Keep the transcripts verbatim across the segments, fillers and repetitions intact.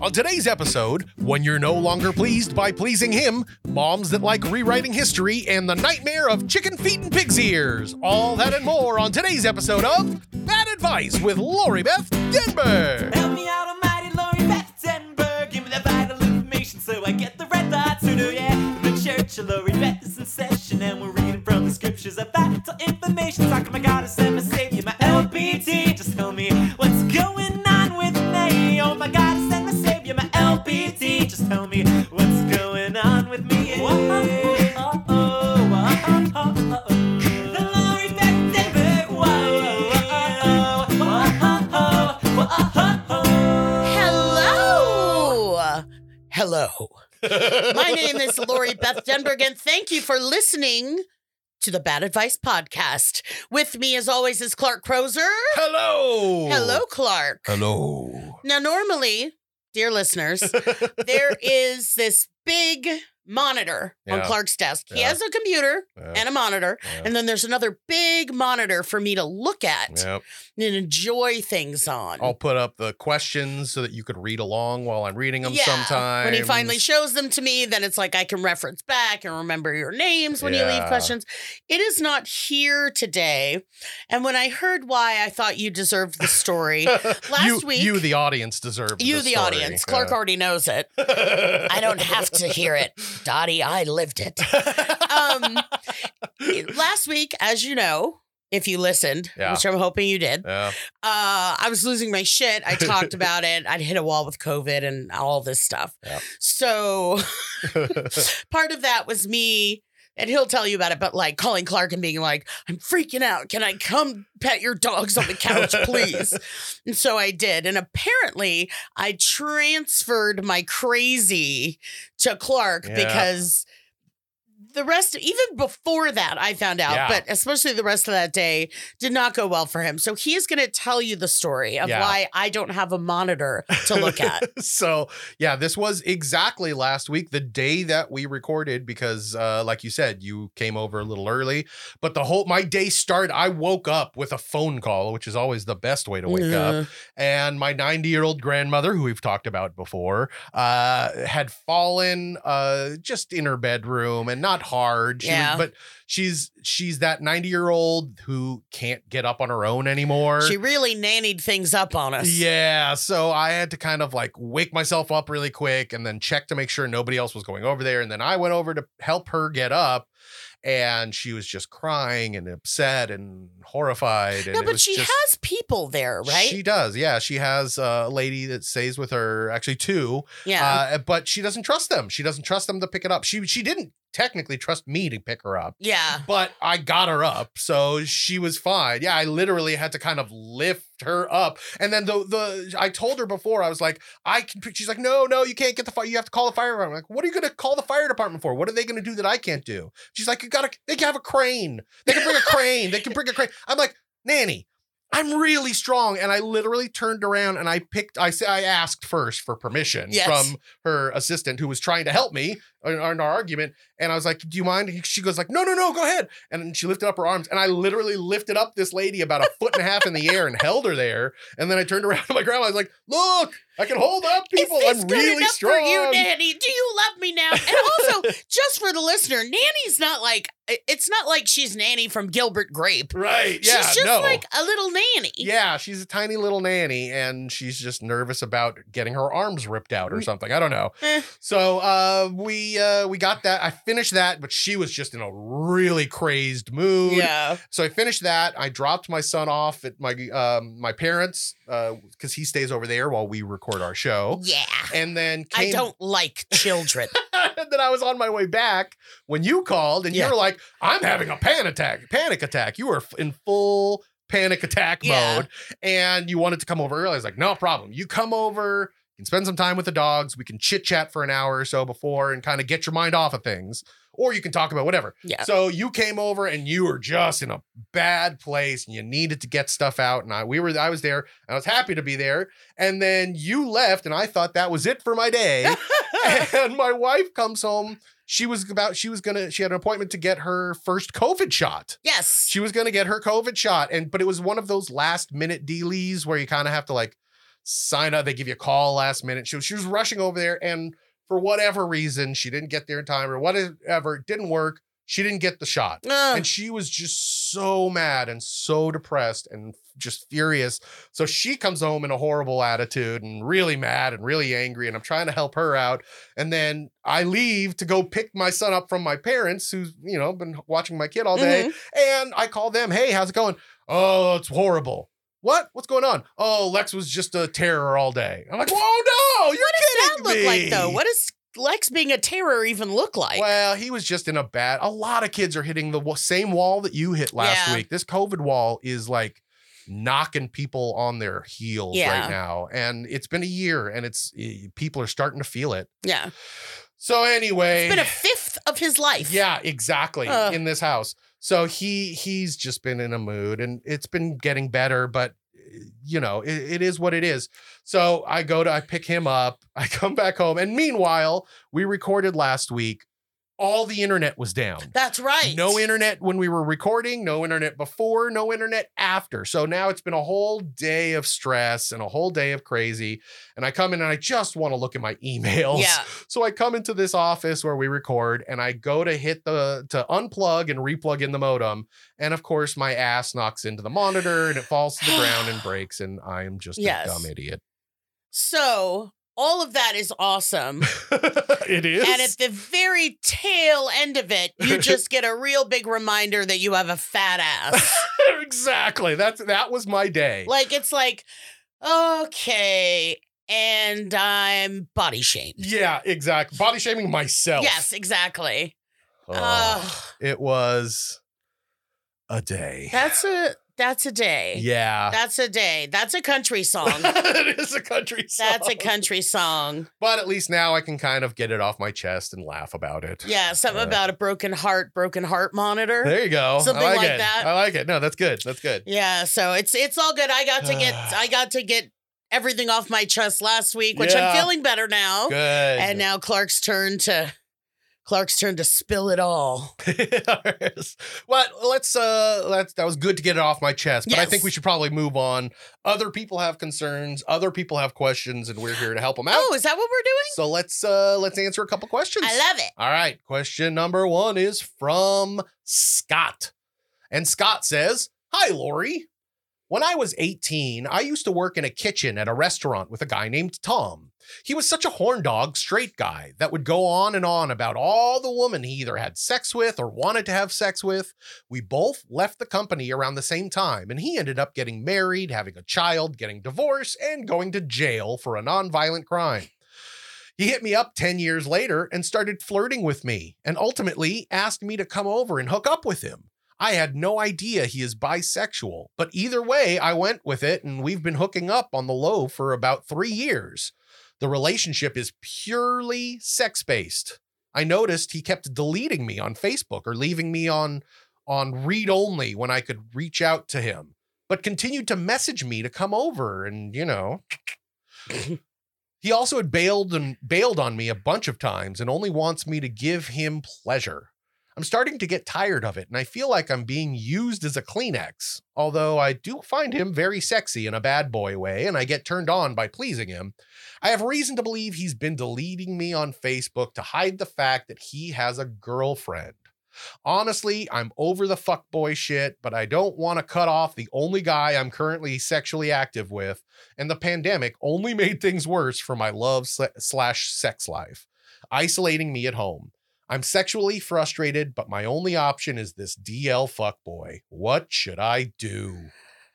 On today's episode, when you're no longer pleased by pleasing him, moms that like rewriting history, and the nightmare of chicken feet and pig's ears. All that and more on today's episode of Bad Advice with Lori Beth Denberg. Help me out, almighty Lori Beth Denberg. Give me the vital information so I get the red thoughts to do, yeah. The church of Lori Beth is in session, and we're reading from the scriptures of vital information. Talking my goddess and my savior, my L B T. Just tell me what's going on with me. Oh, my goddess and my savior, my L B T. Just tell me what's going on with me. Yeah. Whoa, oh, oh, oh, oh, oh, oh. The Lori Beth Denberg. Whoa, oh, oh, oh, oh, oh, oh. Hello. Hello. My name is Lori Beth Denberg, and thank you for listening to the Bad Advice Podcast. With me, as always, is Clark Crozer. Hello. Hello, Clark. Hello. Now, normally, dear listeners, there is this big monitor on Yeah. Clark's desk. He Yeah. has a computer Yeah. and a monitor, Yeah. and then there's another big monitor for me to look at Yep. and enjoy things on. I'll put up the questions so that you could read along while I'm reading them Yeah, sometimes. when he finally shows them to me, then it's like I can reference back and remember your names when you leave Yeah. questions. It is not here today. And when I heard why, I thought you deserved the story. Last you, week, You, the audience, deserve you, the the story. audience. Clark Yeah. already knows it. I don't have to hear it. Dottie, I lived it. Um, last week, as you know, if you listened, Yeah. which I'm hoping you did, Yeah. uh, I was losing my shit. I talked about it. I'd hit a wall with COVID and all this stuff. Yeah. So part of that was me, and he'll tell you about it, but like calling Clark and being like, I'm freaking out. Can I come pet your dogs on the couch, please? And so I did. And apparently I transferred my crazy to Clark Yeah. because the rest, even before that, I found out, Yeah. but especially the rest of that day did not go well for him. So he is going to tell you the story of Yeah. why I don't have a monitor to look at. So, yeah, this was exactly last week, the day that we recorded, because uh, like you said, you came over a little early, but the whole, my day started, I woke up with a phone call, which is always the best way to wake Yeah. up. And my ninety year old grandmother, who we've talked about before, uh, had fallen uh, just in her bedroom, and not hard. She Yeah. was, but she's, she's that ninety year old who can't get up on her own anymore. She really nannied things up on us. Yeah, so I had to kind of like wake myself up really quick and then check to make sure nobody else was going over there. And then I went over to help her get up, and she was just crying and upset and horrified. And No, it but was she just, has people there, right? She does, yeah. She has a lady that stays with her, actually two. yeah. Uh, but she doesn't trust them. She doesn't trust them to pick it up. She she didn't technically trust me to pick her up. yeah. But I got her up, so she was fine. Yeah, I literally had to kind of lift her up, and then the the I told her before, I was like, I can. She's like, no, no, you can't get the fire. You have to call the fire department. I'm like, what are you going to call the fire department for? What are they going to do that I can't do? She's like, you gotta. They can have a crane. They can bring a crane. They can bring a crane. I'm like, Nanny, I'm really strong. And I literally turned around and I picked, I say, I asked first for permission Yes. from her assistant who was trying to help me in, in our argument. And I was like, do you mind? She goes like, no, no, no, go ahead. And she lifted up her arms, and I literally lifted up this lady about a foot and a half in the air and held her there. And then I turned around to my grandma. I was like, look, I can hold up people. Is this I'm good really enough strong. for you, Nanny? Do you love me now? And also, just for the listener, Nanny's not like, it's not like she's Nanny from Gilbert Grape. Right. Yeah. She's just no. like a little nanny. Yeah, she's a tiny little nanny, and she's just nervous about getting her arms ripped out or something. I don't know. Eh. So uh, we uh, we got that. I finished that, but she was just in a really crazed mood. Yeah. So I finished that. I dropped my son off at my um, my parents because he stays over there while we record our show. Yeah. And then came, I don't like children. and then I was on my way back when you called, and Yeah. you were like, "I'm having a panic attack." Panic attack. You were in full panic attack Yeah. mode, and you wanted to come over early. I was like, "No problem. You come over. You can spend some time with the dogs. We can chit chat for an hour or so before, and kind of get your mind off of things." Or you can talk about whatever. Yeah. So you came over and you were just in a bad place and you needed to get stuff out. And I we were I was there and I was happy to be there. And then you left and I thought that was it for my day. And my wife comes home. She was about she was gonna she had an appointment to get her first COVID shot. Yes. She was gonna get her COVID shot. And but it was one of those last minute dealies where you kind of have to like sign up. They give you a call last minute. She was, she was rushing over there, and for whatever reason, she didn't get there in time or whatever. It didn't work. She didn't get the shot. Ugh. And she was just so mad and so depressed and just furious. So she comes home in a horrible attitude and really mad and really angry. And I'm trying to help her out. And then I leave to go pick my son up from my parents, who's, you know, been watching my kid all day. Mm-hmm. And I call them, hey, how's it going? Oh, it's horrible. What? What's going on? Oh, Lex was just a terror all day. I'm like, whoa, no, you're what does kidding that look me. like, though? What does Lex being a terror even look like? Well, he was just in a bad, a lot of kids are hitting the w- same wall that you hit last Yeah. week. This COVID wall is like knocking people on their heels Yeah. right now. And it's been a year and it's, eh, people are starting to feel it. Yeah. So anyway. It's been a fifth of his life. Yeah, exactly. Ugh. In this house. So he, he's just been in a mood and it's been getting better, but you know, it, it is what it is. So I go to, I pick him up, I come back home. And meanwhile, we recorded last week. All the internet was down. That's right. No internet when we were recording, no internet before, no internet after. So now it's been a whole day of stress and a whole day of crazy. And I come in and I just want to look at my emails. Yeah. So I come into this office where we record and I go to hit the, to unplug and replug in the modem. And of course my ass knocks into the monitor and it falls to the ground and breaks. And I am just Yes. a dumb idiot. So all of that is awesome. It is. And at the very tail end of it, you just get a real big reminder that you have a fat ass. Exactly. That's, that was my day. Like, it's like, okay, and I'm body shamed. Yeah, exactly. Body shaming myself. Yes, exactly. Oh, Ugh. it was a day. That's a that's a day. Yeah. That's a day. That's a country song. It is a country song. That's a country song. But at least now I can kind of get it off my chest and laugh about it. Yeah, something Uh, about a broken heart, broken heart monitor. There you go. Something I like, like it. that. I like it. No, that's good. That's good. Yeah, so it's it's all good. I got to get I got to get everything off my chest last week, which Yeah. I'm feeling better now. Good. And now Clark's turn to Clark's turn to spill it all. Well, let's uh let's that was good to get it off my chest, but I Yes. think we should probably move on. Other people have concerns, other people have questions, and we're here to help them out. Oh, is that what we're doing? So let's uh let's answer a couple questions. I love it. All right. Question number one is from Scott. And Scott says, "Hi, Lori. When I was eighteen, I used to work in a kitchen at a restaurant with a guy named Tom. He was such a horn dog, straight guy that would go on and on about all the women he either had sex with or wanted to have sex with. We both left the company around the same time, and he ended up getting married, having a child, getting divorced, and going to jail for a nonviolent crime. He hit me up ten years later and started flirting with me, and ultimately asked me to come over and hook up with him. I had no idea he is bisexual, but either way, I went with it, and we've been hooking up on the low for about three years. The relationship is purely sex-based. I noticed he kept deleting me on Facebook or leaving me on, on read-only when I could reach out to him, but continued to message me to come over and, you know... He also had bailed and bailed on me a bunch of times and only wants me to give him pleasure. I'm starting to get tired of it, and I feel like I'm being used as a Kleenex, although I do find him very sexy in a bad boy way, and I get turned on by pleasing him. I have reason to believe he's been deleting me on Facebook to hide the fact that he has a girlfriend. Honestly, I'm over the fuckboy shit, but I don't want to cut off the only guy I'm currently sexually active with, and the pandemic only made things worse for my love slash sex life, isolating me at home. I'm sexually frustrated, but my only option is this D L fuckboy. What should I do?"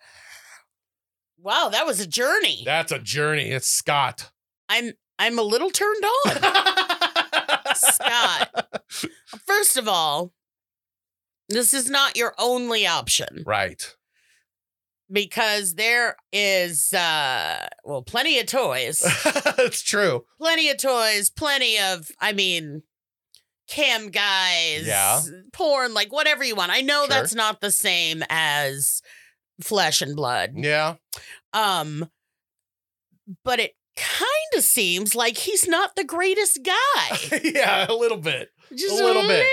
Wow, that was a journey. That's a journey. It's Scott. I'm I'm a little turned on. Scott. First of all, this is not your only option. Right. Because there is uh well, plenty of toys. It's true. Plenty of toys, plenty of, I mean, cam guys, Yeah. porn, like whatever you want. I know Sure. that's not the same as flesh and blood. Yeah. Um, but it kind of seems like he's not the greatest guy. Yeah, a little bit. Just A little bit. little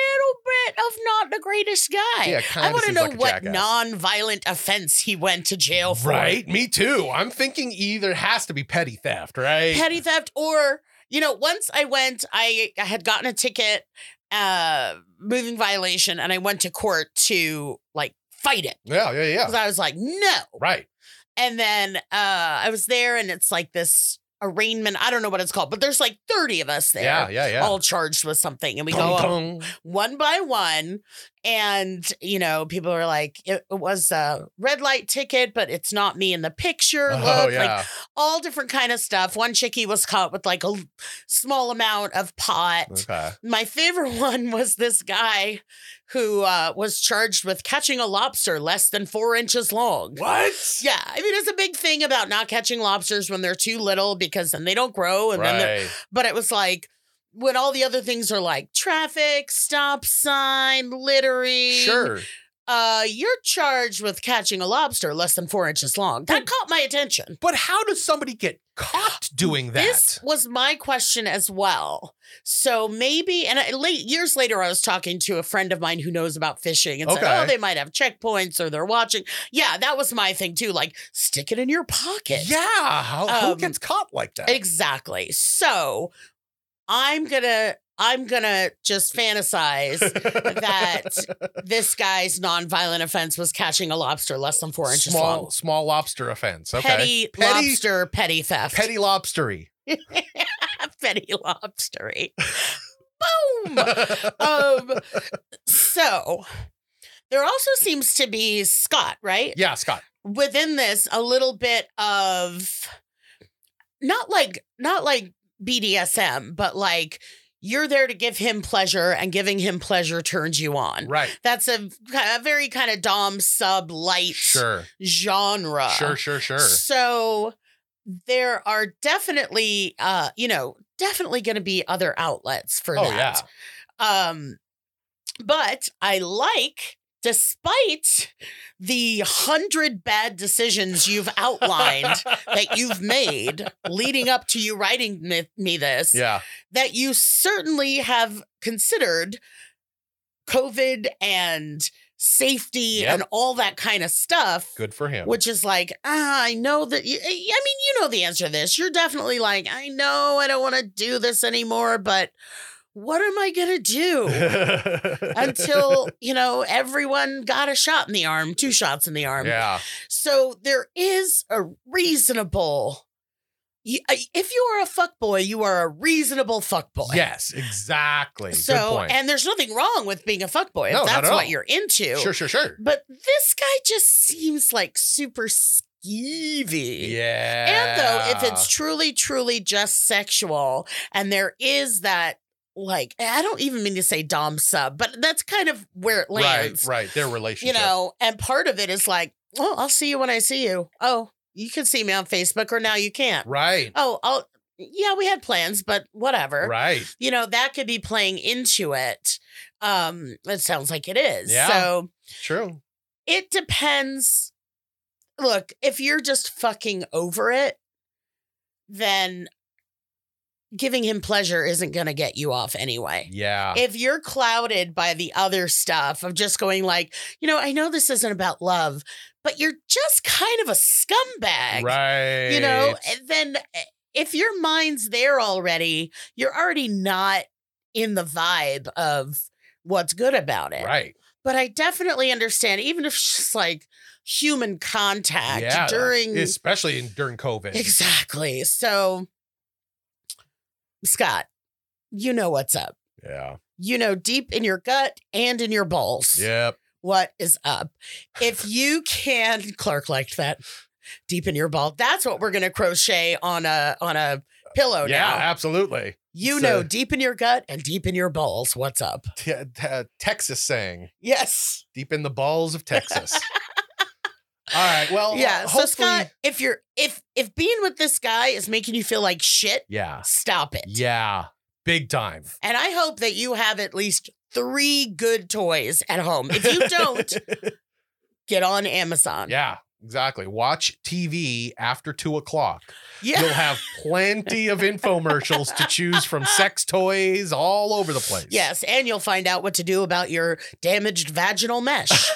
bit of not the greatest guy. Yeah, kinda I want to seems know like a what jackass. non-violent offense he went to jail for. Right, me too. I'm thinking either has to be petty theft, right? Petty theft, or, you know, once I went, I, I had gotten a ticket, uh, moving violation, and I went to court to like fight it. Yeah, yeah, yeah. Because I was like, no. Right. And then uh, I was there, and it's like this arraignment. I don't know what it's called, but there's like thirty of us there. Yeah, yeah, yeah. All charged with something. And we Tung, go up tung. one by one. And, you know, people are like, it, it was a red light ticket, but it's not me in the picture. Oh, Look, yeah. like all different kind of stuff. One chickie was caught with like a l- small amount of pot. Okay. My favorite one was this guy who uh, was charged with catching a lobster less than four inches long. What? Yeah, I mean, it's a big thing about not catching lobsters when they're too little because then they don't grow. And then, they're- Right. but it was like when all the other things are like traffic, stop sign, littering. Sure. Uh, you're charged with catching a lobster less than four inches long. That caught my attention. But how does somebody get caught doing that? This was my question as well. So maybe, and I, late years later, I was talking to a friend of mine who knows about fishing and said, Okay. "Oh, they might have checkpoints or they're watching." Yeah, that was my thing too. Like, stick it in your pocket. Yeah. How, who Um, gets caught like that? Exactly. So I'm gonna, I'm gonna just fantasize that this guy's nonviolent offense was catching a lobster less than four inches small, long. small lobster offense. Okay. Petty, petty, lobster, petty theft. petty lobstery. Petty lobstery. Boom. um. So there also seems to be Scott, right? Yeah, Scott. Within this, a little bit of not like not like B D S M, but like you're there to give him pleasure, and giving him pleasure turns you on. Right. That's a, a very kind of dom sub light Sure. genre. Sure, sure, sure. So there are definitely, uh, you know, definitely going to be other outlets for Oh, that. Yeah. Um, but I like, despite the hundred bad decisions you've outlined that you've made leading up to you writing me, me this, Yeah. that you certainly have considered COVID and safety Yep. and all that kind of stuff. Good for him. Which is like, ah, I know that, you, I mean, you know the answer to this. You're definitely like, I know I don't want to do this anymore, but what am I going to do until, you know, everyone got a shot in the arm, two shots in the arm. Yeah. So there is a reasonable, you, if you are a fuckboy, you are a reasonable fuckboy. Yes, exactly. Good So, point. and there's nothing wrong with being a fuckboy No, if not that's at what all. you're into. Sure, sure, sure. But this guy just seems like super skeevy. Yeah. And though, if it's truly, truly just sexual, and there is that, like, I don't even mean to say dom sub, but that's kind of where it lands. Right, right. Their You relationship. know, and part of it is like, oh, I'll see you when I see you. Oh, you can see me on Facebook, or now you can't. Right. Oh, I'll, yeah, we had plans, but whatever. Right. You know, that could be playing into it. Um, it sounds like it is. Yeah. So True. it depends. Look, if you're just fucking over it, then giving him pleasure isn't going to get you off anyway. Yeah. If you're clouded by the other stuff of just going like, you know, I know this isn't about love, but you're just kind of a scumbag. Right. You know, and then if your mind's there already, you're already not in the vibe of what's good about it. Right. But I definitely understand, even if it's just like human contact Yeah. during. Especially in, during COVID. Exactly. So, Scott, you know what's up. Yeah. You know, deep in your gut and in your balls. Yep. What is up? If you can, Clark liked that. Deep in your ball. That's what we're gonna crochet on a on a pillow Yeah, now. absolutely. You It's know, a- deep in your gut and deep in your balls. What's up? T- t- Texas saying, Yes. deep in the balls of Texas. All right. Well, Yeah. uh, So hopefully- Scott, if you're if if being with this guy is making you feel like shit, Yeah. stop it. Yeah. Big time. And I hope that you have at least three good toys at home. If you don't, get on Amazon. Yeah. Exactly. Watch T V after two o'clock. Yeah. You'll have plenty of infomercials to choose from, sex toys all over the place. Yes, and you'll find out what to do about your damaged vaginal mesh.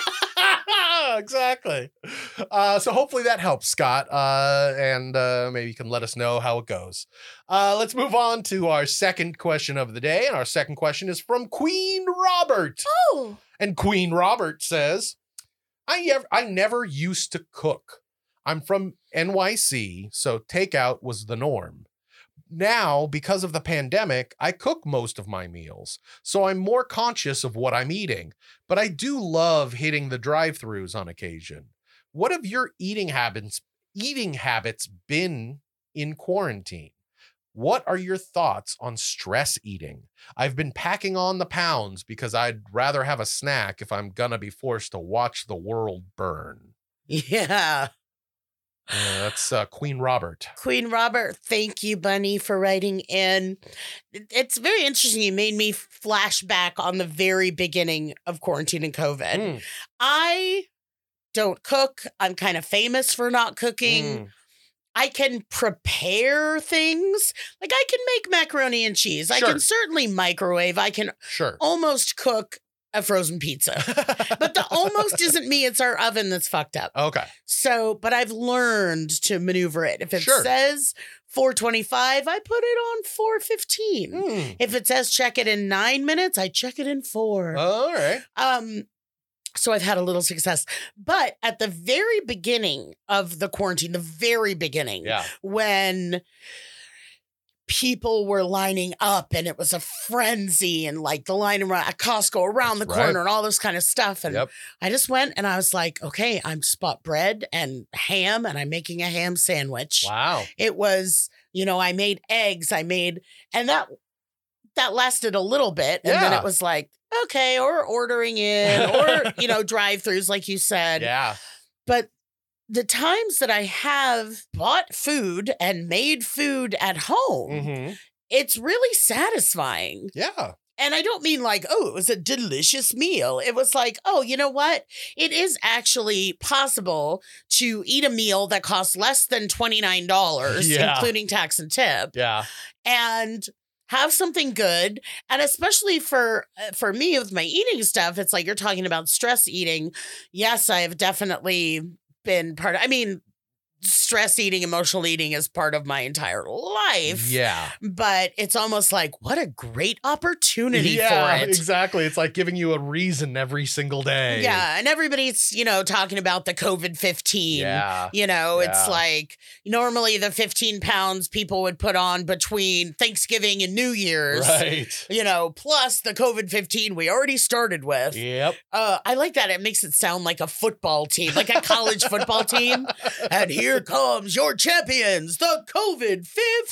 Exactly. Uh, so hopefully that helps, Scott. Uh, and uh, maybe you can let us know how it goes. Uh, let's move on to our second question of the day. And our second question is from Queen Robert. Oh. And Queen Robert says, I, ev- I never used to cook. I'm from N Y C, so takeout was the norm. Now, because of the pandemic, I cook most of my meals, so I'm more conscious of what I'm eating. But I do love hitting the drive-thrus on occasion. What have your eating habits eating habits been in quarantine? What are your thoughts on stress eating? I've been packing on the pounds because I'd rather have a snack if I'm gonna be forced to watch the world burn. Yeah. Uh, that's uh, Queen Robert. Queen Robert, thank you, Bunny, for writing in. It- It's very interesting. You made me flash back on the very beginning of quarantine and COVID. Mm, I don't cook. I'm kind of famous for not cooking. mm. I can prepare things. Like I can make macaroni and cheese. I Sure. can certainly microwave. I can Sure. almost cook a frozen pizza. But the almost isn't me. It's our oven that's fucked up. Okay. So, but I've learned to maneuver it. If it Sure. says four twenty-five, I put it on four fifteen. Mm. If it says check it in nine minutes, I check it in four. All right. Um, so I've had a little success. But at the very beginning of the quarantine, the very beginning, Yeah. when people were lining up and it was a frenzy and like the line around at Costco around That's the right. corner and all this kind of stuff. And Yep. I just went and I was like, okay, I'm just bought bread and ham and I'm making a ham sandwich. Wow. It was, you know, I made eggs, I made, and that that lasted a little bit. And then Yeah. it was like, okay, or ordering in or, you know, drive-throughs, like you said. Yeah. But the times that I have bought food and made food at home, Mm-hmm. it's really satisfying. Yeah. And I don't mean like, oh, it was a delicious meal. It was like, oh, you know what? It is actually possible to eat a meal that costs less than twenty-nine dollars, Yeah. including tax and tip, Yeah. and have something good. And especially for uh, for me with my eating stuff, it's like you're talking about stress eating. Yes, I have definitely been part of, I mean, stress eating, emotional eating is part of my entire life. Yeah. But it's almost like, what a great opportunity Yeah, for it. exactly. It's like giving you a reason every single day. Yeah. And everybody's, you know, talking about the COVID fifteen. Yeah. You know, it's Yeah. like normally the fifteen pounds people would put on between Thanksgiving and New Year's. Right. You know, plus the COVID fifteen we already started with. Yep. Uh, I like that. It makes it sound like a football team, like a college football team. And here comes your champions, the COVID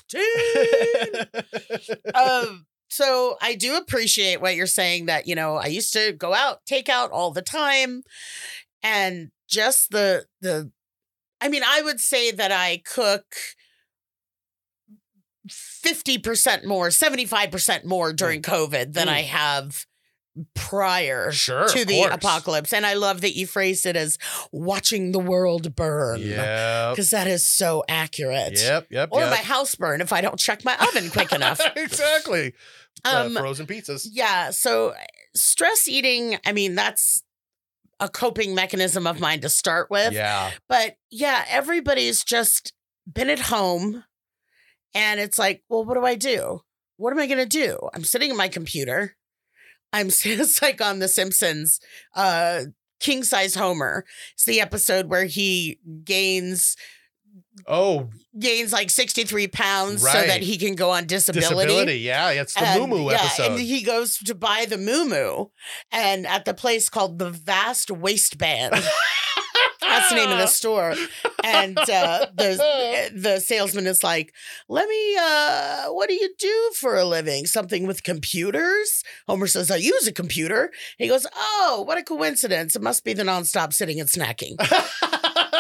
fifteen. um, so I do appreciate what you're saying that, you know, I used to go out, take out all the time. And just the, the, I mean, I would say that I cook fifty percent more, seventy-five percent more during COVID than Mm. I have prior Sure, to of the course. apocalypse. And I love that you phrased it as watching the world burn. Yep. Because that is so accurate. Yep. Yep. Or yep. my house burn if I don't check my oven quick enough. Exactly. Uh, Um, frozen pizzas. Yeah. So stress eating, I mean, that's a coping mechanism of mine to start with. Yeah. But yeah, everybody's just been at home and it's like, well, what do I do? What am I going to do? I'm sitting at my computer. I'm it's like on The Simpsons, uh, King Size Homer. It's the episode where he gains Oh, gains like sixty-three pounds so Right. that he can go on disability. disability. Yeah. It's the And, Moo Moo yeah, episode. and he goes to buy the Moo Moo and at the place called the Vast Waistband. That's the name of the store. And uh, the the salesman is like, let me, uh, what do you do for a living? Something with computers? Homer says, I use a computer. He goes, oh, what a coincidence. It must be the nonstop sitting and snacking.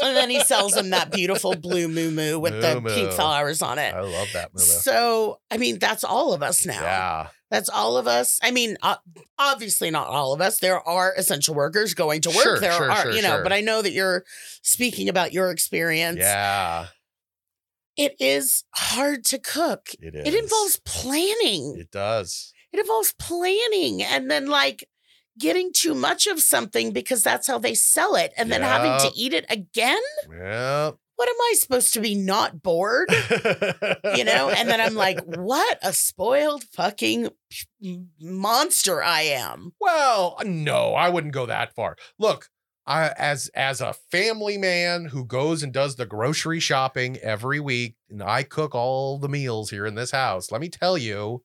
And then he sells them that beautiful blue moo moo with the Moo pink Moo. flowers on it. I love that movie. So, I mean, that's all of us now. Yeah. That's all of us. I mean, uh, obviously not all of us. There are essential workers going to work. Sure, there sure, are, sure, you know, sure. but I know that you're speaking about your experience. Yeah. It is hard to cook. It is. It involves planning. It does. It involves planning and then like getting too much of something because that's how they sell it and then having Yep. to eat it again. Yeah. What am I supposed to be not bored? You know? And then I'm like, what a spoiled fucking monster I am. Well, no, I wouldn't go that far. Look, I, as as a family man who goes and does the grocery shopping every week, and I cook all the meals here in this house, let me tell you,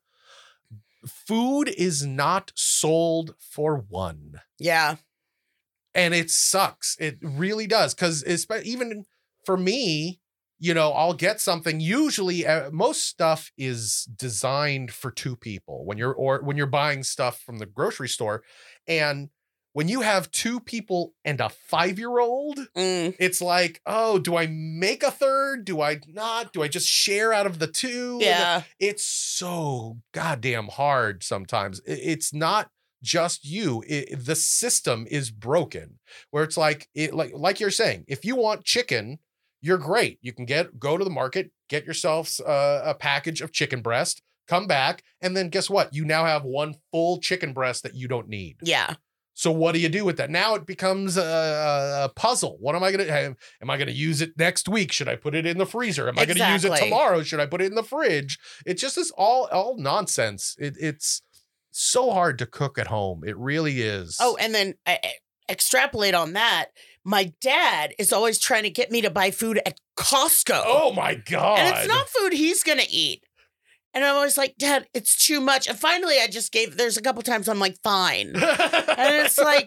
food is not sold for one. Yeah. And it sucks. It really does. Because even for me, you know, I'll get something. Usually, uh, most stuff is designed for two people when you're or when you're buying stuff from the grocery store, and when you have two people and a five-year-old, Mm. it's like, oh, do I make a third? Do I not? Do I just share out of the two? Yeah. It's so goddamn hard sometimes. I- It's not just you. It, the system is broken where it's like, it, like, like you're saying, if you want chicken, you're great. You can get, go to the market, get yourself uh, a package of chicken breast, come back. And then guess what? You now have one full chicken breast that you don't need. Yeah. So what do you do with that? Now it becomes a, a puzzle. What am I going to, am I going to use it next week? Should I put it in the freezer? Am I going to use it Exactly. tomorrow? Should I put it in the fridge? It's just this all, all nonsense. It, it's so hard to cook at home. It really is. Oh, and then I, I extrapolate on that. My dad is always trying to get me to buy food at Costco. oh my God. And it's not food he's going to eat. And I'm always like, Dad, it's too much. And finally, I just gave, there's a couple times I'm like, fine. And it's like,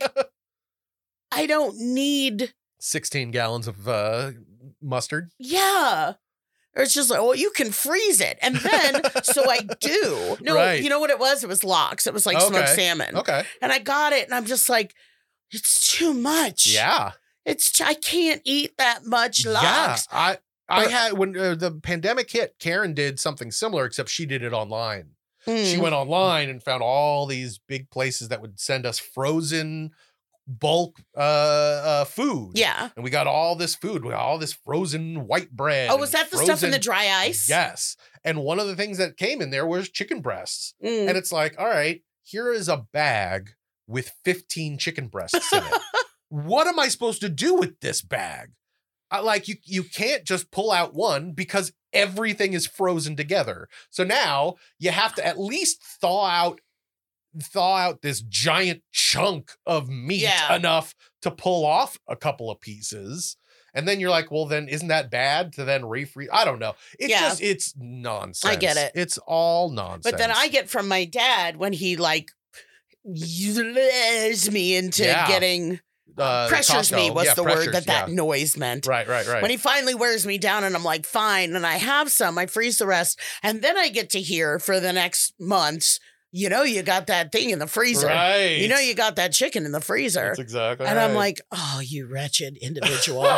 I don't need, sixteen gallons of uh, mustard. yeah. Or it's just like, well, you can freeze it. And then, so I do. No, Right. you know what it was? It was lox. It was like smoked Okay. salmon. Okay. And I got it. And I'm just like, it's too much. Yeah. It's, t- I can't eat that much lox. Yeah. I, I But- had, when uh, the pandemic hit, Karen did something similar, except she did it online. She Mm. went online and found all these big places that would send us frozen bulk uh, uh, food. Yeah. And we got all this food. We got all this frozen white bread. Oh, and was that the stuff in the frozen- dry ice? Yes. And one of the things that came in there was chicken breasts. Mm. And it's like, all right, here is a bag with fifteen chicken breasts in it. What am I supposed to do with this bag? I, like you, you can't just pull out one because everything is frozen together. So now you have to at least thaw out, thaw out this giant chunk of meat Yeah. enough to pull off a couple of pieces. And then you're like, well, then isn't that bad to then refreeze? I don't know. It's Yeah. just, it's nonsense. get it. It's all nonsense. But then I get from my dad when he like lures me into Yeah. getting uh, pressures me Costco. was Yeah, the pressures, word that that yeah. noise meant. Right, right, right. When he finally wears me down and I'm like, fine, and I have some, I freeze the rest. And then I get to hear for the next months, you know, you got that thing in the freezer. Right. You know, you got that chicken in the freezer. That's exactly and I'm right. like, oh, you wretched individual.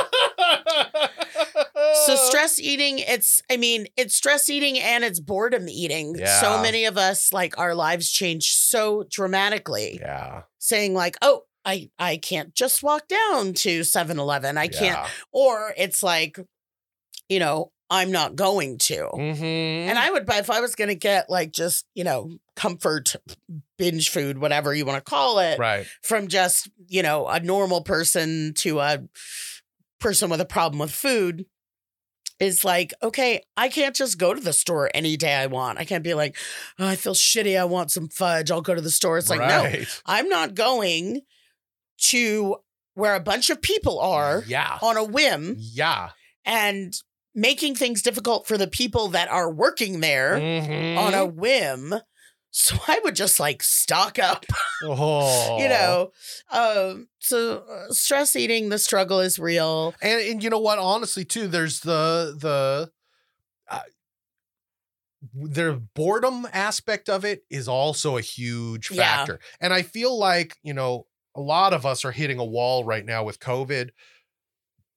So stress eating, it's, I mean, it's stress eating and it's boredom eating. Yeah. So many of us, like our lives change so dramatically. Yeah. Saying like, oh, I, I can't just walk down to seven eleven. I can't. Yeah. Or it's like, you know, I'm not going to. Mm-hmm. And I would buy, if I was going to get like just, you know, comfort binge food, whatever you want to call it, right. from just, you know, a normal person to a person with a problem with food, is like, okay, I can't just go to the store any day I want. I can't be like, oh, I feel shitty. I want some fudge. I'll go to the store. It's like, no, right. I'm not going to where a bunch of people are Yeah. on a whim Yeah. and making things difficult for the people that are working there Mhm. on a whim. So I would just like stock up, oh. you know. Um, so uh, stress eating, the struggle is real. And, and you know what? Honestly, too, there's the the uh, the boredom aspect of it is also a huge Yeah. factor. And I feel like, you know, a lot of us are hitting a wall right now with COVID.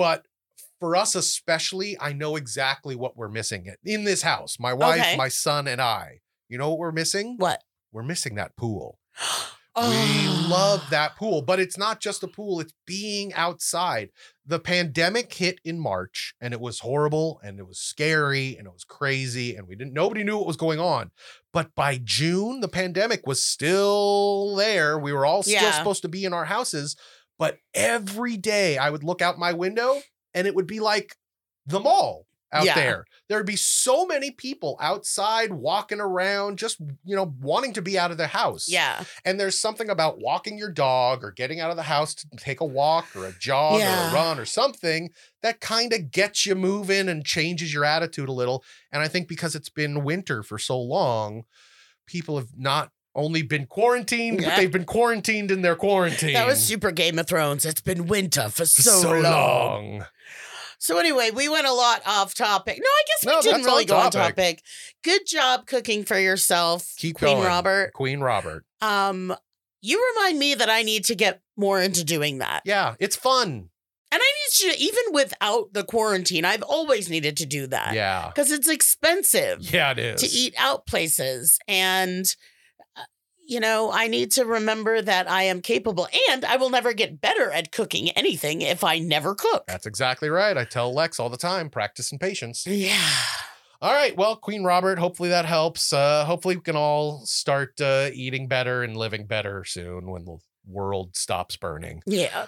but for us especially, I know exactly what we're missing in this house. My wife, Okay. my son, and I. You know what we're missing? What? We're missing that pool. Oh. We love that pool, but it's not just a pool, it's being outside. The pandemic hit in March and it was horrible and it was scary and it was crazy and we didn't nobody knew what was going on. But by June, the pandemic was still there. We were all still Yeah. supposed to be in our houses, but every day I would look out my window and it would be like the mall out Yeah. there. There'd be so many people outside walking around, just, you know, wanting to be out of their house. Yeah. And there's something about walking your dog or getting out of the house to take a walk or a jog or Yeah. a run or something that kind of gets you moving and changes your attitude a little. And I think because it's been winter for so long, people have not only been quarantined, Yeah. but they've been quarantined in their quarantine. That was super Game of Thrones. It's been winter for for so, so long. long. So anyway, we went a lot off topic. No, I guess we No, didn't that's really on go on topic. topic. Good job cooking for yourself, Keep Queen going. Robert. Queen Robert. Um, you remind me that I need to get more into doing that. Yeah, it's fun. And I need to, even without the quarantine, I've always needed to do that. Yeah. Because it's expensive Yeah, it is. to eat out places. And, uh, you know, I need to remember that I am capable. And I will never get better at cooking anything if I never cook. That's exactly right. I tell Lex all the time, practice and patience. Yeah. All right. Well, Queen Robert, hopefully that helps. Uh, hopefully we can all start uh, eating better and living better soon when the world stops burning. Yeah.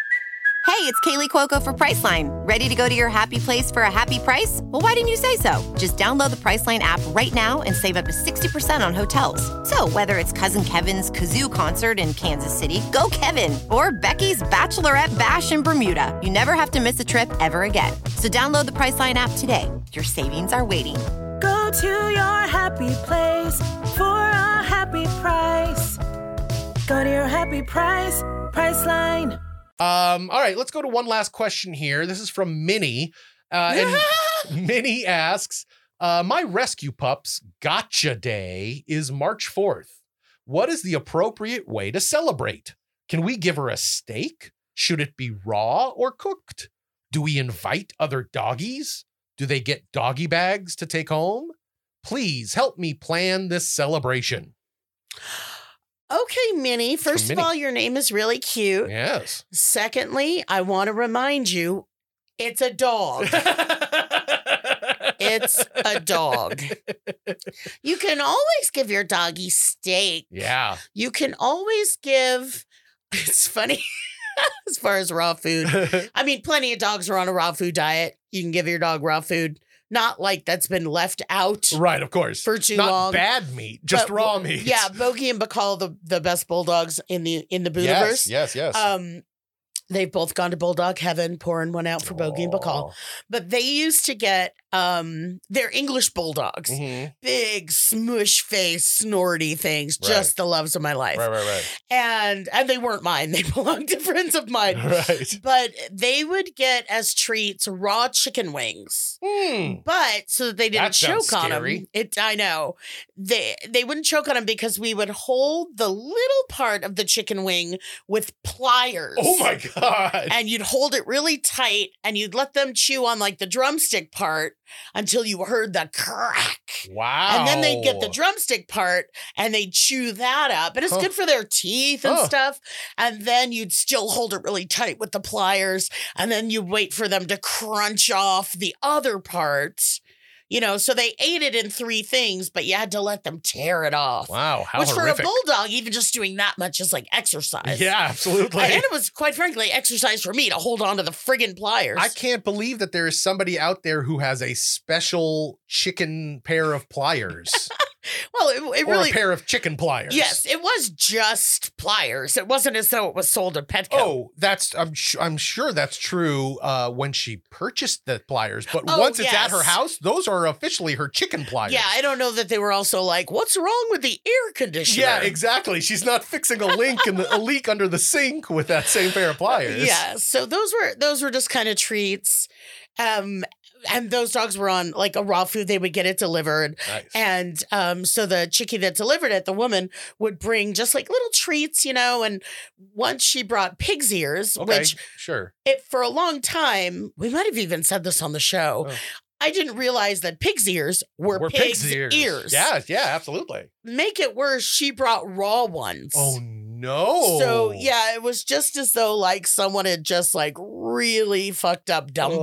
Hey, it's Kaylee Cuoco for Priceline. Ready to go to your happy place for a happy price? Well, why didn't you say so? Just download the Priceline app right now and save up to sixty percent on hotels. So whether it's Cousin Kevin's Kazoo Concert in Kansas City, go Kevin, or Becky's Bachelorette Bash in Bermuda, you never have to miss a trip ever again. So download the Priceline app today. Your savings are waiting. Go to your happy place for a happy price. Go to your happy price, Priceline. Um, all right, let's go to one last question here. This is from Minnie. Uh, and Minnie asks, uh, my rescue pup's gotcha day is March fourth. What is the appropriate way to celebrate? Can we give her a steak? Should it be raw or cooked? Do we invite other doggies? Do they get doggy bags to take home? Please help me plan this celebration. Okay, Minnie. First of Minnie. all, your name is really cute. Yes. Secondly, I want to remind you, it's a dog. It's a dog. You can always give your doggy steak. Yeah. You can always give, it's funny, as far as raw food. I mean, plenty of dogs are on a raw food diet. You can give your dog raw food. Not like that's been left out Right, of course. for too Not long. bad meat, just But, raw meat. Yeah, Bogey and Bacall, the, the best bulldogs in the in the Yes, Budiverse. yes, yes. Um, they've both gone to Bulldog Heaven, pouring one out for Bogey and Bacall. But they used to get um their English bulldogs, Mhm. big smush face, snorty things, Right. just the loves of my life. Right, right, And and they weren't mine; they belonged to friends of mine. right. Right. But they would get as treats raw chicken wings. Hmm. But so that they didn't That sounds choke on scary. them. It I know. They they wouldn't choke on them because we would hold the little part of the chicken wing with pliers. Oh my God. And you'd hold it really tight and you'd let them chew on like the drumstick part until you heard the crack. Wow. And then they'd get the drumstick part and they'd chew that up. And it's Huh. good for their teeth and Huh. stuff. And then you'd still hold it really tight with the pliers. And then you wait for them to crunch off the other parts. You know, so they ate it in three things, but you had to let them tear it off. Wow, how Which horrific. for a bulldog, even just doing that much is like exercise. Yeah, absolutely. And it was, quite frankly, exercise for me to hold on to the friggin' pliers. I can't believe that there is somebody out there who has a special chicken pair of pliers. well, it, it or really. a pair of chicken pliers. Yes, it was just pliers. It wasn't as though it was sold at Petco. Oh, that's I'm sh- I'm sure that's true uh, when she purchased the pliers, but Oh, once it's at her yes. house, those are officially her chicken pliers. Yeah, I don't know that they were also like, what's wrong with the air conditioner? Yeah, exactly. She's not fixing a link in the, a leak under the sink with that same pair of pliers. Yeah, so those were those were just kind of treats. Um, and those dogs were on like a raw food. They would get it delivered. Nice. And um, so the chickie that delivered it, the woman would bring just like little treats, you know, and once she brought pig's ears, Okay, which sure. it for a long time, we might have even said this on the show. Oh. I didn't realize that pig's ears were, We're pig's, ears. Yeah, yeah, absolutely. Make it worse, she brought raw ones. Oh no. So yeah, it was just as though like someone had just like really fucked up Dumbo.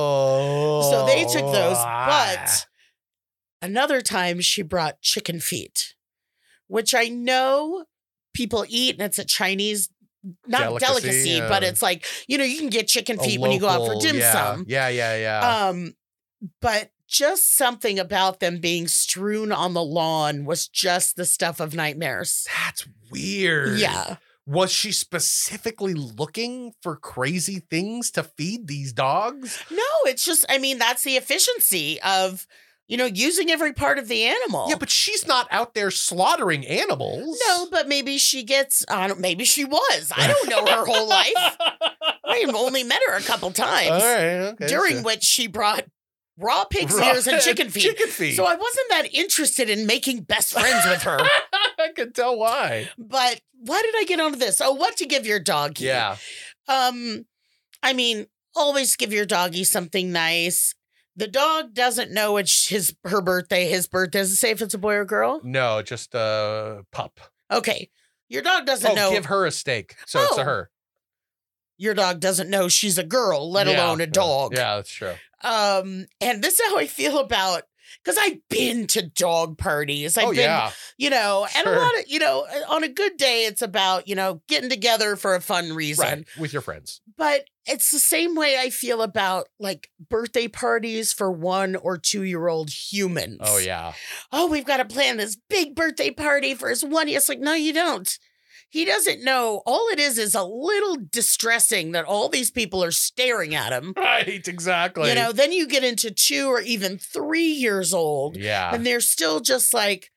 Oh. So they took those, but another time she brought chicken feet, which I know people eat, and it's a Chinese not Delicacy, delicacy, yeah. but it's like, you know, you can get chicken A feet when you go out for local- dim yeah, sum. Yeah, yeah, yeah. Um, but just something about them being strewn on the lawn was just the stuff of nightmares. That's weird. Yeah. Was she specifically looking for crazy things to feed these dogs? No, it's just, I mean, that's the efficiency of, you know, using every part of the animal. Yeah, but she's not out there slaughtering animals. No, but maybe she gets, I don't, maybe she was. I don't know her whole life. I've only met her a couple times. All right, okay. during so- which she brought raw pig's Raw- ears and chicken feet. Chicken feet. So I wasn't that interested in making best friends with her. I can tell why. But why did I get onto this? Oh, what to give your doggy? Yeah. Um, I mean, always give your doggy something nice. The dog doesn't know it's his her birthday. His birthday. Does it say if it's a boy or girl? No, just a pup. Okay. Your dog doesn't Oh, know. give her a steak. So it's Oh. a her. Your dog doesn't know she's a girl, let Yeah, alone a yeah. dog. Yeah, that's true. Um, and this is how I feel about, because I've been to dog parties. I've oh, been, yeah. you know, and Sure. a lot of, you know, on a good day, it's about, you know, getting together for a fun reason. Right. With your friends. But it's the same way I feel about like birthday parties for one or two year old humans. Oh, yeah. Oh, we've got to plan this big birthday party for his one. It's like, no, you don't. He doesn't know. All it is is a little distressing that all these people are staring at him. Right, exactly. You know, then you get into two or even three years old, Yeah. and they're still just like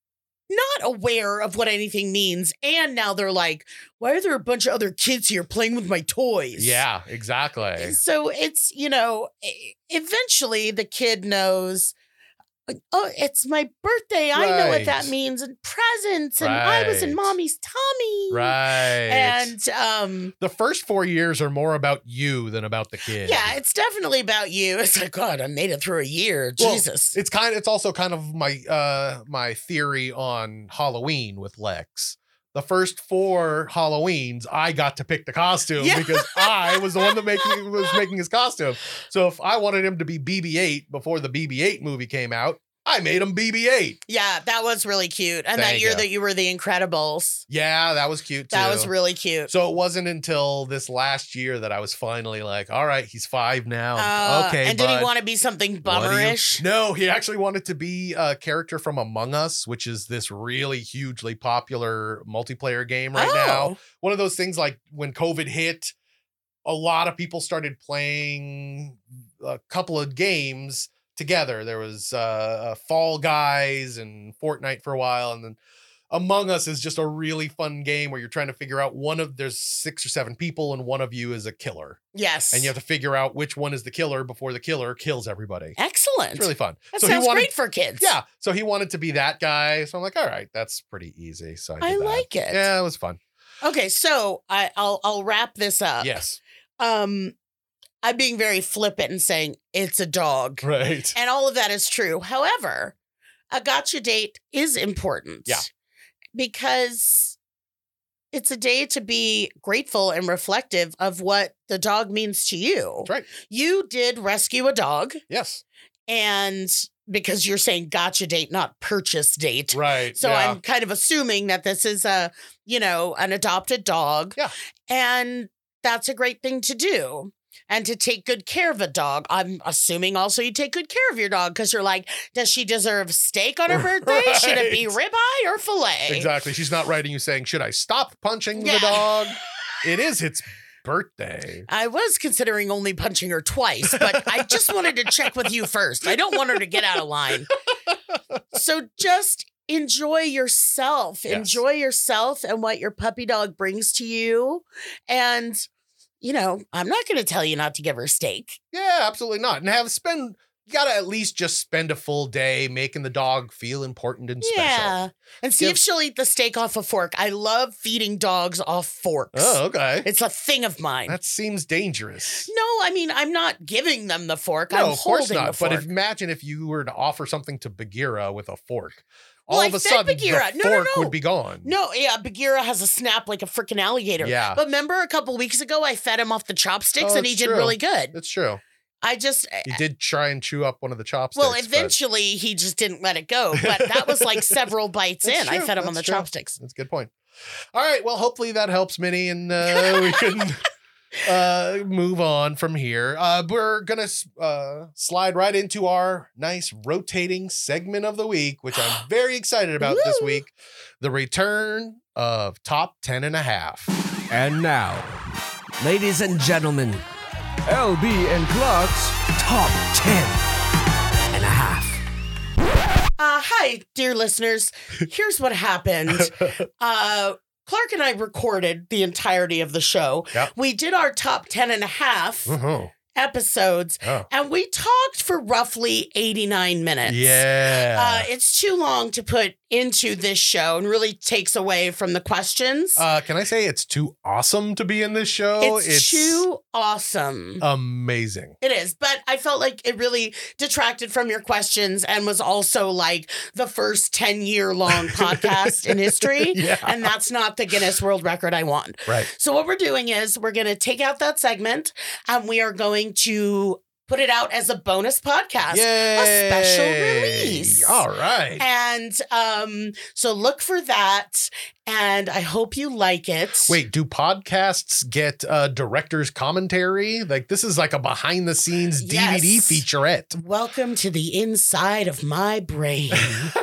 not aware of what anything means. And now they're like, why are there a bunch of other kids here playing with my toys? Yeah, exactly. So it's, you know, e- eventually the kid knows, like, oh, it's my birthday. I know what that Right. means. And presents. And I was in Right. mommy's tummy. Right. And um, the first four years are more about you than about the kid. yeah, it's definitely about you. It's like, God, I made it through a year. Well, Jesus. It's kind of, it's also kind of my uh my theory on Halloween with Lex. The first four Halloweens, I got to pick the costume Yeah. because I was the one that making was making his costume. So if I wanted him to be B B eight before the B B eight movie came out, I made him B B eight. Yeah, that was really cute. And that Thank year you. that you were the Incredibles, Yeah, that was cute too. that was really cute. So it wasn't until this last year that I was finally like, all right, he's five now. Uh, okay, and did he bud. want to be something What do you- bummerish? No, he actually wanted to be a character from Among Us, which is this really hugely popular multiplayer game right now. Oh. One of those things like when COVID hit, a lot of people started playing a couple of games together. There was uh, uh, Fall Guys and Fortnite for a while, and then Among Us is just a really fun game where you're trying to figure out one of there's six or seven people and one of you is a killer, Yes. and you have to figure out which one is the killer before the killer kills everybody. Excellent. It's really fun. That so he sounds wanted, great for kids. yeah. So he wanted to be that guy. So I'm like, all right, that's pretty easy. So I, I did that. like it. Yeah, it was fun. Okay, so I, I'll I'll wrap this up. Yes. Um, I'm being very flippant and saying it's a dog, Right. and all of that is true. However, a gotcha date is important. Yeah. Because it's a day to be grateful and reflective of what the dog means to you. That's right. You did rescue a dog, Yes. and because you're saying gotcha date, not purchase date. Right. So yeah. I'm kind of assuming that this is a, you know, an adopted dog. Yeah. And that's a great thing to do. And to take good care of a dog. I'm assuming also you take good care of your dog because you're like, does she deserve steak on her birthday? Should it be Right. ribeye or filet? Exactly. She's not writing you saying, should I stop punching Yeah. the dog? It is its birthday. I was considering only punching her twice, but I just wanted to check with you first. I don't want her to get out of line. So just enjoy yourself. Yes. Enjoy yourself and what your puppy dog brings to you. And, you know, I'm not going to tell you not to give her steak. Yeah, absolutely not. And have spend, you got to at least just spend a full day making the dog feel important and special. Yeah. And see Give- if she'll eat the steak off a fork. I love feeding dogs off forks. Oh, okay. It's a thing of mine. That seems dangerous. No, I mean, I'm not giving them the fork. No, I'm of course holding the not. fork. But if, imagine if you were to offer something to Bagheera with a fork. Well, All I of a fed sudden, Bagheera. the No, no, fork no. would be gone. No, yeah, Bagheera has a snap like a freaking alligator. Yeah. But remember a couple weeks ago, I fed him off the chopsticks Oh, and he it's did true. really good. That's true. I just, You did try and chew up one of the chopsticks. well, but- eventually he just didn't let it go. But that was like several bites That's in. I true. fed him on the That's true. chopsticks. That's a good point. All right. Well, hopefully that helps, Minnie, and uh, we can uh, move on from here. Uh, we're going to uh, slide right into our nice rotating segment of the week, which I'm very excited about this Woo. week. The return of Top ten and a Half. And now, ladies and gentlemen, L B and Clark's Top ten and a Half. Uh, hi, dear listeners. Here's what happened. Uh, Clark and I recorded the entirety of the show. Yep. We did our top ten and a half Uh-huh. episodes, Oh. and we talked for roughly eighty-nine minutes. Yeah. Uh, it's too long to put into this show and really takes away from the questions. Uh, can I say it's too awesome to be in this show? it's, too awesome. amazing. It is, but I felt like it really detracted from your questions and was also like the first ten year long podcast in history. Yeah. And that's not the Guinness World Record I want. Right. So what we're doing is we're going to take out that segment and we are going to put it out as a bonus podcast, Yay. a special release. All right. And um, so look for that. And I hope you like it. Wait, do podcasts get uh, director's commentary? Like this is like a behind the scenes D V D Yes. featurette. Welcome to the inside of my brain.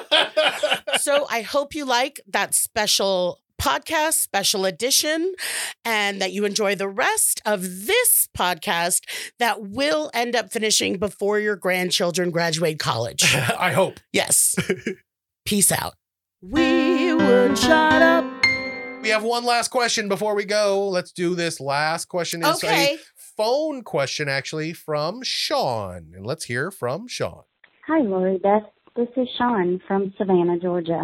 So I hope you like that special podcast, special edition, and that you enjoy the rest of this podcast that will end up finishing before your grandchildren graduate college. I hope. Yes. Peace out. We would shut up. We have one last question before we go. Let's do this last question. Is Okay. a phone question actually from Sean. And let's hear from Sean. Hi, Lori Beth. This is Sean from Savannah, Georgia.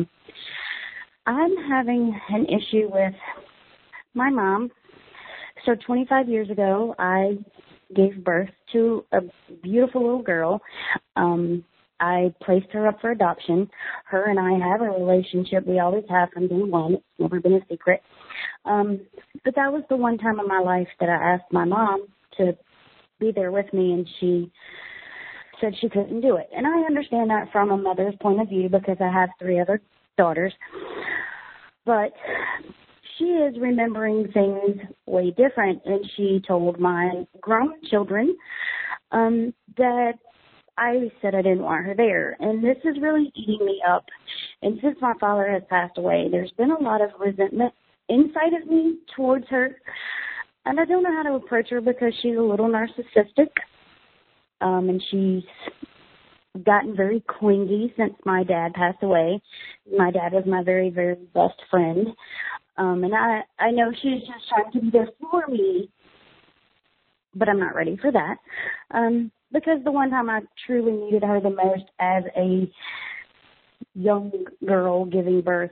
I'm having an issue with my mom. So twenty-five years ago, I gave birth to a beautiful little girl. Um, I placed her up for adoption. Her and I have a relationship we always have from day one. It's never been a secret. Um, but that was the one time in my life that I asked my mom to be there with me, and she said she couldn't do it. And I understand that from a mother's point of view because I have three other daughters. But she is remembering things way different, and she told my grown children um, that I said I didn't want her there. And this is really eating me up. And since my father has passed away, there's been a lot of resentment inside of me towards her. And I don't know how to approach her because she's a little narcissistic. Um, and she's gotten very clingy since my dad passed away. My dad was my very, very best friend. Um, and I, I know she's just trying to be there for me, but I'm not ready for that. Um, because the one time I truly needed her the most as a young girl giving birth,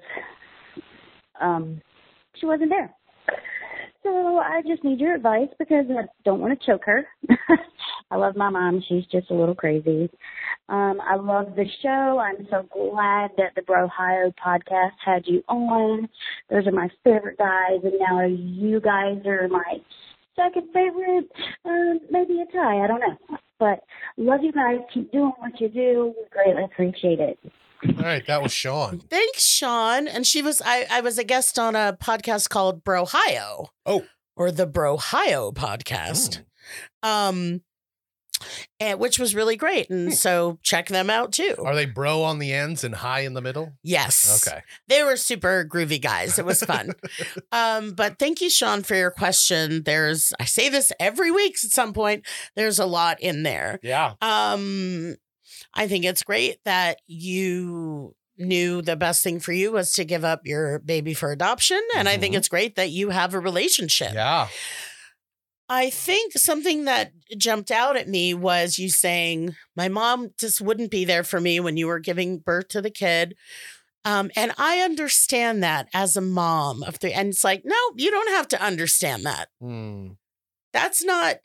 um, she wasn't there. So I just need your advice because I don't want to choke her. I love my mom. She's just a little crazy. Um, I love the show. I'm so glad that the Brohio podcast had you on. Those are my favorite guys, and now you guys are my second favorite. Um, maybe a tie. I don't know. But love you guys. Keep doing what you do. We greatly appreciate it. All right, that was Sean. Thanks, Sean. And she was, I, I was a guest on a podcast called Brohio. Oh. Or the Brohio podcast. Um, and, which was really great. And so check them out too. Are they bro on the ends and high in the middle? Yes. Okay. They were super groovy guys. It was fun. um, but thank you, Sean, for your question. There's, I say this every week at some point, there's a lot in there. Yeah. Um, I think it's great that you knew the best thing for you was to give up your baby for adoption. And I think Mhm. it's great that you have a relationship. Yeah. I think something that jumped out at me was you saying, my mom just wouldn't be there for me when you were giving birth to the kid. Um, and I understand that as a mom of three. And it's like, no, you don't have to understand that. Mm. That's not,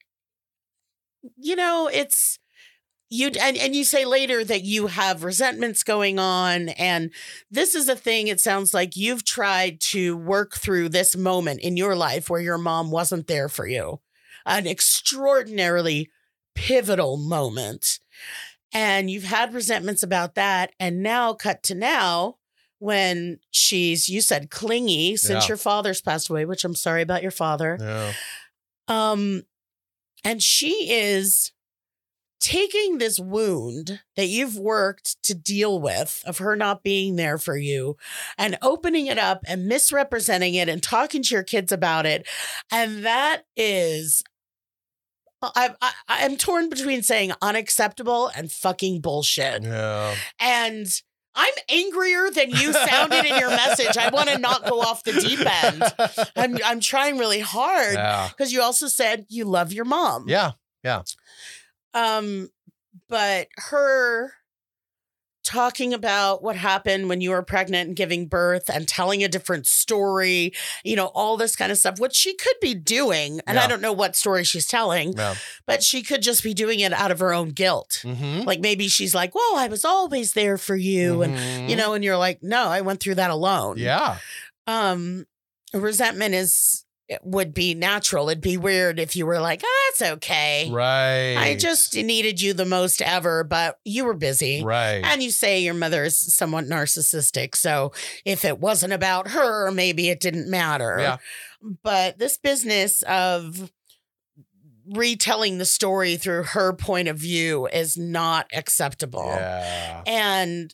you know, it's you. And, and you say later that you have resentments going on. And this is a thing, it sounds like you've tried to work through this moment in your life where your mom wasn't there for you. An extraordinarily pivotal moment. And you've had resentments about that. And now, cut to now, when she's, you said, clingy since Yeah. your father's passed away, which I'm sorry about your father. Yeah. Um, and she is taking this wound that you've worked to deal with of her not being there for you and opening it up and misrepresenting it and talking to your kids about it. And that is, I, I, I'm torn between saying unacceptable and fucking bullshit. Yeah. And I'm angrier than you sounded in your message. I want to not go off the deep end. I'm I'm trying really hard Yeah. because you also said you love your mom. Yeah. Yeah. Um, but her talking about what happened when you were pregnant and giving birth and telling a different story, you know, all this kind of stuff, which she could be doing. And Yeah. I don't know what story she's telling, Yeah. but she could just be doing it out of her own guilt. Mm-hmm. Like maybe she's like, well, I was always there for you. And, you know, and you're like, no, I went through that alone. Yeah. Um, resentment is, it would be natural. It'd be weird if you were like, oh, that's okay. Right. I just needed you the most ever, but you were busy. Right. And you say your mother is somewhat narcissistic. So if it wasn't about her, maybe it didn't matter. Yeah. But this business of retelling the story through her point of view is not acceptable. Yeah. And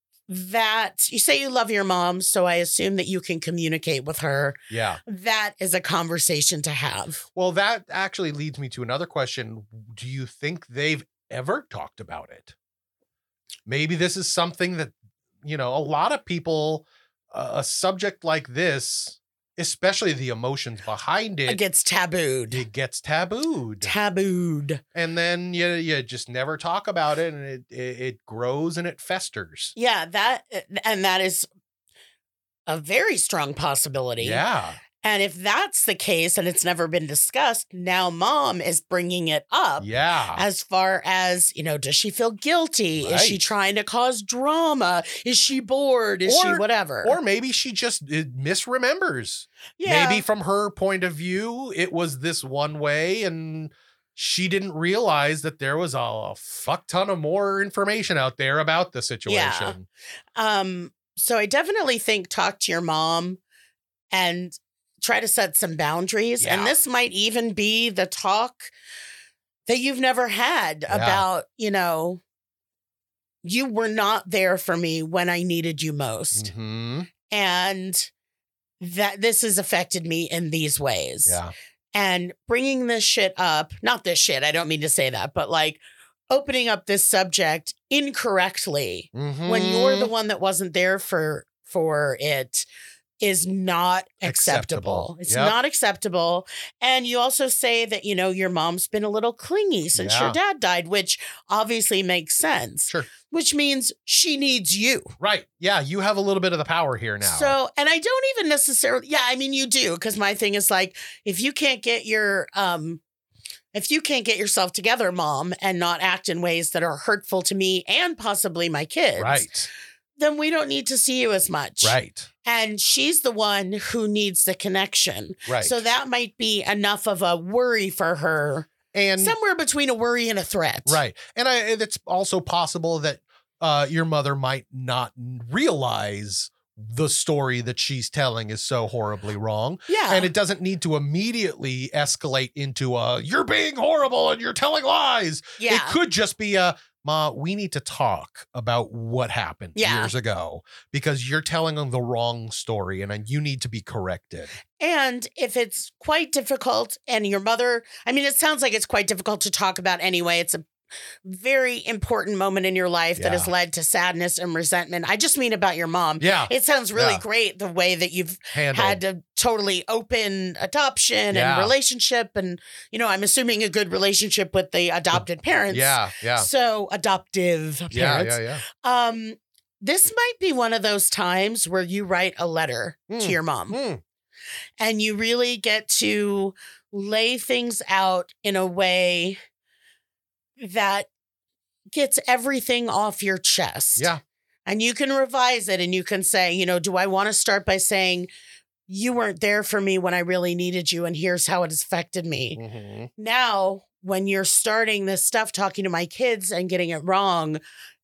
that you say you love your mom, so I assume that you can communicate with her. Yeah. That is a conversation to have. Well, that actually leads me to another question. Do you think they've ever talked about it? Maybe this is something that, you know, a lot of people, uh, a subject like this, especially the emotions behind It it, gets tabooed. it gets tabooed. Tabooed. And then you, you just never talk about it, and it, it, it grows and it festers. Yeah, that and that is a very strong possibility. Yeah. And if that's the case and it's never been discussed, now mom is bringing it up. Yeah. As far as, you know, does she feel guilty? Is she Right. trying to cause drama? Is she bored? Is she Or- whatever? Or maybe she just uh, misremembers. yeah. Maybe from her point of view, it was this one way, and she didn't realize that there was a fuck ton of more information out there about the situation. Um, so I definitely think talk to your mom and try to set some boundaries. Yeah. And this might even be the talk that you've never had Yeah. about, you know, you were not there for me when I needed you most. Hmm. And that this has affected me in these ways. Yeah. And bringing this shit up, not this shit, I don't mean to say that, but like opening up this subject incorrectly Mhm. when you're the one that wasn't there for for it is not acceptable. Acceptable. It's Yep. not acceptable. And you also say that, you know, your mom's been a little clingy since Yeah. your dad died, which obviously makes sense. Sure. Which means she needs you. Right. Yeah. You have a little bit of the power here now. So, and I don't even necessarily, yeah, I mean, you do, because my thing is like, if you can't get your, um, if you can't get yourself together, mom, and not act in ways that are hurtful to me and possibly my kids, right. then we don't need to see you as much. Right. And she's the one who needs the connection. Right. So that might be enough of a worry for her, and somewhere between a worry and a threat. right. And I, and it's also possible that uh, your mother might not realize the story that she's telling is so horribly wrong. Yeah. And it doesn't need to immediately escalate into a, you're being horrible and you're telling lies. yeah. It could just be a, Ma, we need to talk about what happened Yeah. years ago because you're telling them the wrong story and you need to be corrected. And if it's quite difficult and your mother, I mean, it sounds like it's quite difficult to talk about anyway. It's a very important moment in your life that Yeah. has led to sadness and resentment. I just mean about your mom. Yeah. It sounds really Yeah. great the way that you've Handled. had to totally open adoption Yeah. and relationship. And, you know, I'm assuming a good relationship with the adopted parents. Yeah, yeah. So adoptive Yeah, parents. yeah, yeah. Um, this might be one of those times where you write a letter Mm. to your mom Mm. and you really get to lay things out in a way that gets everything off your chest. Yeah. And you can revise it and you can say, you know, do I want to start by saying, you weren't there for me when I really needed you, and here's how it has affected me. Mhm. Now, when you're starting this stuff, talking to my kids and getting it wrong,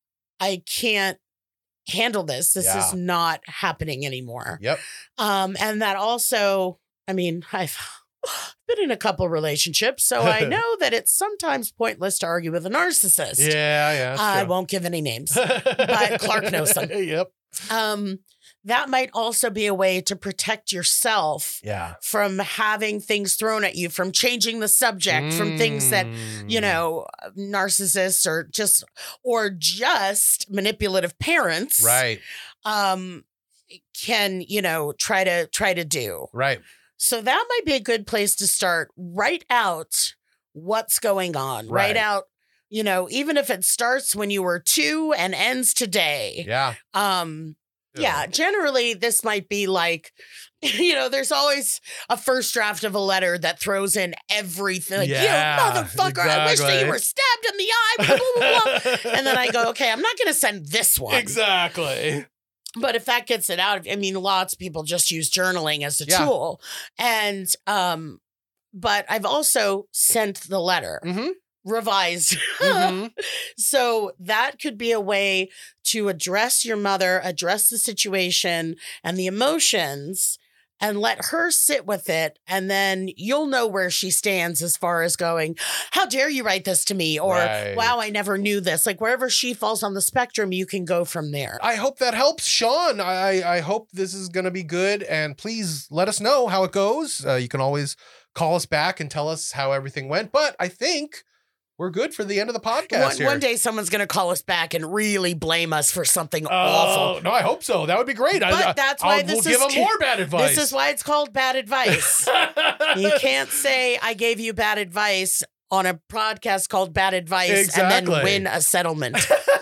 I can't handle this. This Yeah. is not happening anymore. Yep. Um, and that also, I mean, I've been in a couple relationships, so I know that it's sometimes pointless to argue with a narcissist. Yeah, yeah. that's I true. won't give any names. But Clark knows them. Yep. Um, that might also be a way to protect yourself Yeah. from having things thrown at you, from changing the subject, from things that, you Mm. know, narcissists or just or just manipulative parents Right. um can, you know, try to try to do. Right. So that might be a good place to start. Write out what's going on. Right. Write out, you know, even if it starts when you were two and ends today. Yeah. Um, yeah, generally this might be like, you know, there's always a first draft of a letter that throws in everything. Like, Yeah, you motherfucker, I wish that exactly. you were stabbed in the eye. Blah, blah, blah, blah. And then I go, okay, I'm not going to send this one. Exactly. But if that gets it out, I mean, lots of people just use journaling as a Yeah. tool. And, um, but I've also sent the letter, Mm-hmm. revised. Mm-hmm. So that could be a way to address your mother, address the situation and the emotions, and let her sit with it. And then you'll know where she stands as far as going, how dare you write this to me? Or, Right. wow, I never knew this. Like wherever she falls on the spectrum, you can go from there. I hope that helps, Sean. I I hope this is going to be good, and please let us know how it goes. Uh, you can always call us back and tell us how everything went. But I think we're good for the end of the podcast. One, here. one day someone's going to call us back and really blame us for something Oh, awful. no, I hope so. That would be great. I, But I, that's why I'll, this we'll is give them more bad advice. This is why it's called bad advice. You can't say I gave you bad advice on a podcast called Bad Advice and Exactly. then win a settlement.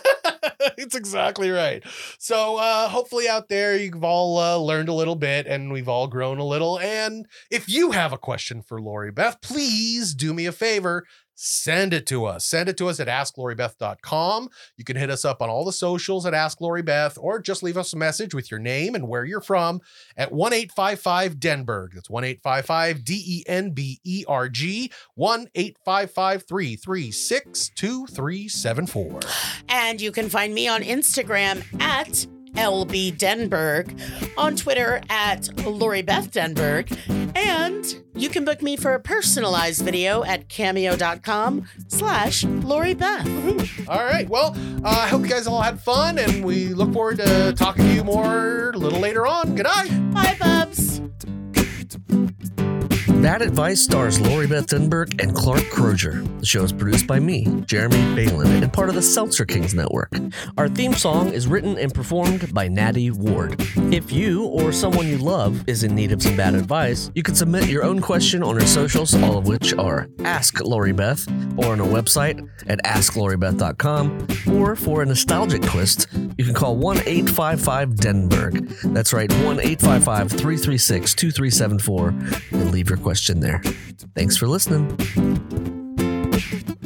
It's exactly right. So uh, hopefully out there you've all uh, learned a little bit and we've all grown a little. And if you have a question for Lori Beth, please do me a favor. Send it to us. Send it to us at ask lori beth dot com. You can hit us up on all the socials at Ask Lori Beth, or just leave us a message with your name and where you're from at one eight five five Denberg. That's one eight five five D E N B E R G, one eight five five, three three six, two three seven four. And you can find me on Instagram at L B Denberg, on Twitter at Lori Beth Denberg, and you can book me for a personalized video at cameo.com slash Lori Beth. All right. Well, uh, I hope you guys all had fun, and we look forward to talking to you more a little later on. Good night. Bye, bubs. Bad Advice stars Lori Beth Denberg and Clark Crozier. The show is produced by me, Jeremy Balin, and part of the Seltzer Kings Network. Our theme song is written and performed by Natty Ward. If you or someone you love is in need of some bad advice, you can submit your own question on our socials, all of which are Ask Lori Beth, or on our website at ask lori beth dot com. Or for a nostalgic twist, you can call one eight five five Denberg. That's right, one eight five five, three three six, two three seven four, and leave your question there. Thanks for listening.